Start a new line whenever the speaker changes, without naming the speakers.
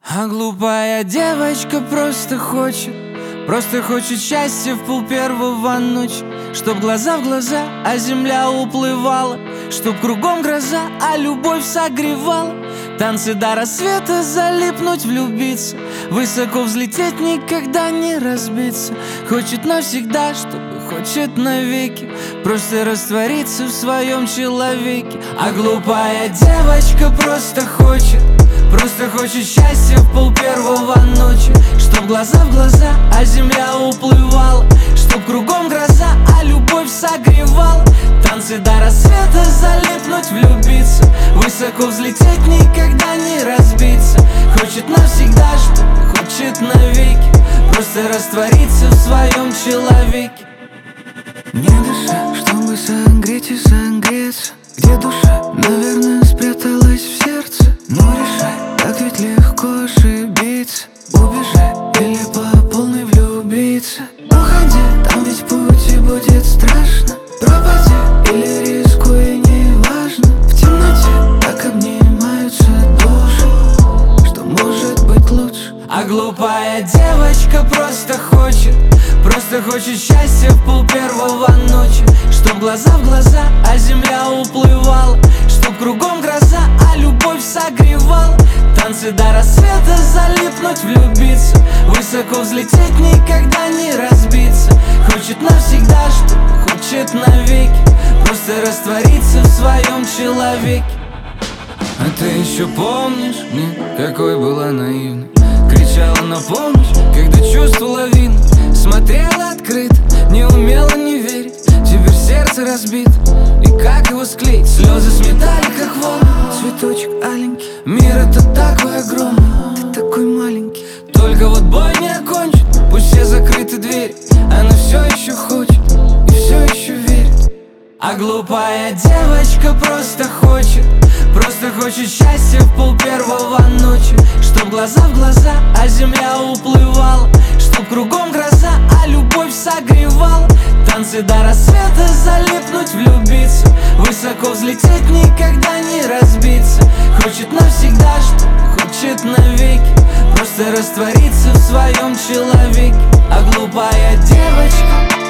А глупая девочка просто хочет счастья в пол-первого ночи. Чтоб глаза в глаза, а земля уплывала, чтоб кругом гроза, а любовь согревала. Танцы до рассвета, залипнуть, влюбиться, высоко взлететь, никогда не разбиться. Хочет навсегда, чтобы хочет навеки, просто раствориться в своем человеке. А глупая девочка просто хочет счастья в пол-первого ночи. Чтоб глаза в глаза, а земля уплывала, чтоб кругом гроза, а любовь согревала. Танцы до рассвета, залипнуть, влюбиться, высоко взлететь, никогда не разбиться. Хочет навсегда, чтобы хочет навеки, просто раствориться в своем человеке.
Не дыша, чтобы согреть и согреться. Где душа? Наверное, спряталась в сердце. Но решай, так ведь легко ошибиться. Убежай или по полной влюбиться. Уходи, там ведь в пути будет страшно. Пропади или рискуй, неважно. В темноте так обнимаются души, что может быть лучше.
А глупая девочка просто хочет счастья в пол-первого ночи. Чтоб глаза в глаза, а земля уплывала, чтоб кругом гроза, а любовь согревала. Танцы до рассвета, залипнуть, влюбиться, высоко взлететь, никогда не разбиться. Хочет навсегда, чтобы хочет навеки, просто раствориться в своем человеке.
А ты еще помнишь, какой была наивной? Кричала на помощь, когда чувство лавина. Смотрела открыто, не умела не верить. Теперь сердце разбито, и как его склеить? Слезы сметали, как волны. Цветочек аленький, мир это такой огромный, ты такой маленький. Только вот бой не окончен, пусть все закрыты двери. Она все еще хочет и все еще верит.
А глупая девочка просто хочет счастья в пол-первого ночи. Чтоб глаза в глаза, а земля уплывала, чтоб кругом гроза, а любовь согревала. Танцы до рассвета, залипнуть, влюбиться, высоко взлететь, никогда не разбиться. Хочет навсегда, чтобы хочет навеки, просто раствориться в своем человеке. А глупая девочка